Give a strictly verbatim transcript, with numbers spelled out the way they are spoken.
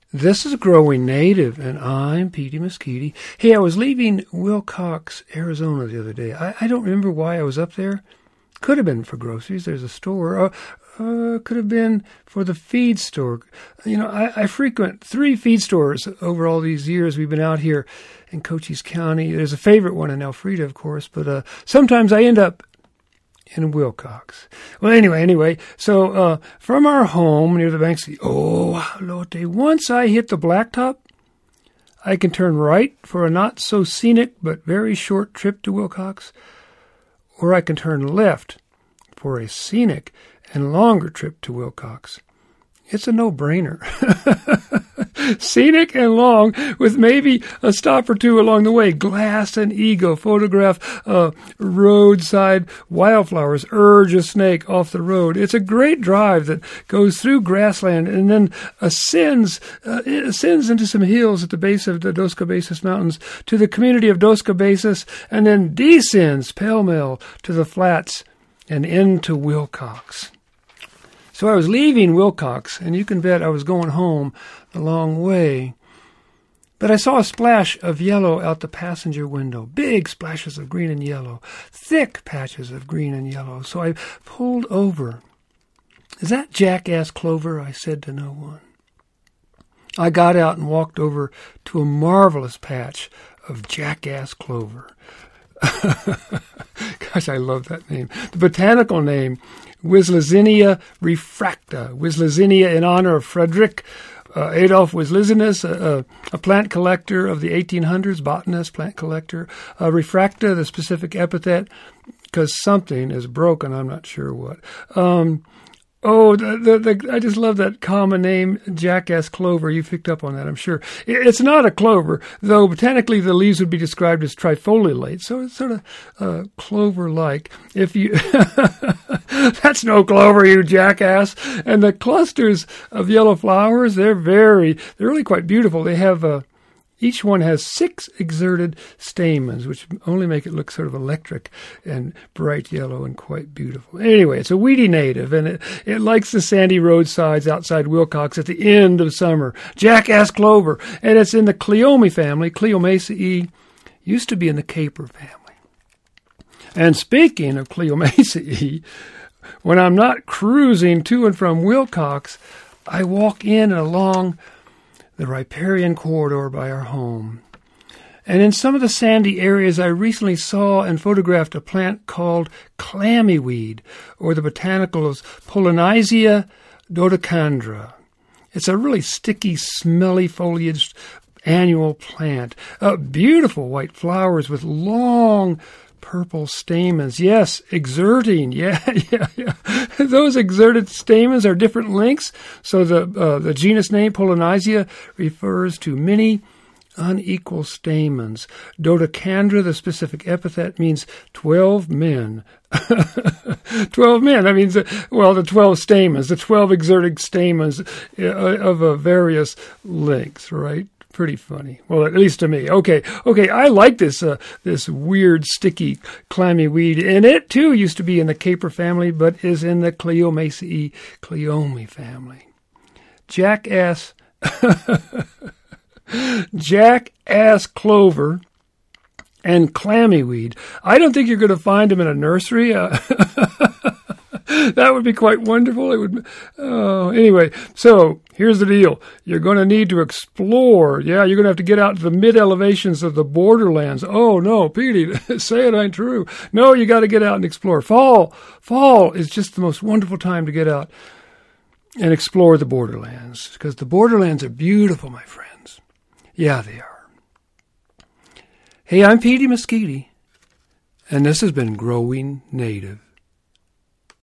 This is Growing Native, and I'm Petey Mesquite. Hey, I was leaving Willcox, Arizona the other day. I, I don't remember why I was up there. Could have been for groceries. There's a store. Uh, uh, could have been for the feed store. You know, I, I frequent three feed stores over all these years we've been out here in Cochise County. There's a favorite one in Elfrida, of course, but uh, sometimes I end up in Willcox. Well, anyway, anyway, so uh, from our home near the banks of the Ohlone, once I hit the blacktop, I can turn right for a not-so-scenic but very short trip to Willcox, or I can turn left for a scenic and longer trip to Willcox. It's a no-brainer. Scenic and long, with maybe a stop or two along the way. Glass and ego, photograph uh, roadside wildflowers, urge a snake off the road. It's a great drive that goes through grassland and then ascends, uh, ascends into some hills at the base of the Dos Cabezas Mountains to the community of Dos Cabezas, and then descends pell-mell to the flats and into Willcox. So I was leaving Willcox, and you can bet I was going home a long way. But I saw a splash of yellow out the passenger window, big splashes of green and yellow, thick patches of green and yellow. So I pulled over. "Is that jackass clover?" I said to no one. I got out and walked over to a marvelous patch of jackass clover. Gosh, I love that name. The botanical name, Wislizinia refracta. Wislizinia in honor of Frederick uh, Adolf Wislizinus, a, a plant collector of the eighteen hundreds, botanist, plant collector. Uh, refracta, the specific epithet, because something is broken, I'm not sure what. Um, oh, the, the, the, I just love that common name, jackass clover. You picked up on that, I'm sure. It, it's not a clover, though botanically the leaves would be described as trifoliate, so it's sort of uh, clover-like. If you, that's no clover, you jackass. And the clusters of yellow flowers, they're very, they're really quite beautiful. They have a Each one has six exerted stamens, which only make it look sort of electric and bright yellow and quite beautiful. Anyway, it's a weedy native, and it, it likes the sandy roadsides outside Willcox at the end of summer. Jackass clover, and it's in the Cleome family. Cleomaceae used to be in the caper family. And speaking of Cleomaceae, when I'm not cruising to and from Willcox, I walk in and along the riparian corridor by our home. And in some of the sandy areas, I recently saw and photographed a plant called clammyweed, or the botanicals Polynesia dodecandra. It's a really sticky, smelly foliaged annual plant. Uh, beautiful white flowers with long purple stamens. Yes, exerting. Yeah, yeah, yeah. Those exerted stamens are different lengths. So the uh, the genus name Polynesia refers to many unequal stamens. Dodecandra, the specific epithet, means twelve men. twelve men. That means, well, the twelve stamens, the twelve exerted stamens of uh, various lengths, right? Pretty funny. Well, at least to me. Okay, okay. I like this uh, this weird, sticky, clammy weed, and it too used to be in the caper family, but is in the Cleomaceae Cleome family. Jackass, jackass clover, and clammy weed. I don't think you're going to find them in a nursery. Uh, that would be quite wonderful. It would. Oh, anyway, so here's the deal. You're going to need to explore. Yeah, you're going to have to get out to the mid-elevations of the borderlands. Oh, no, Petey, say it ain't true. No, you got to get out and explore. Fall, fall is just the most wonderful time to get out and explore the borderlands, because the borderlands are beautiful, my friends. Yeah, they are. Hey, I'm Petey Mesquite, and this has been Growing Native.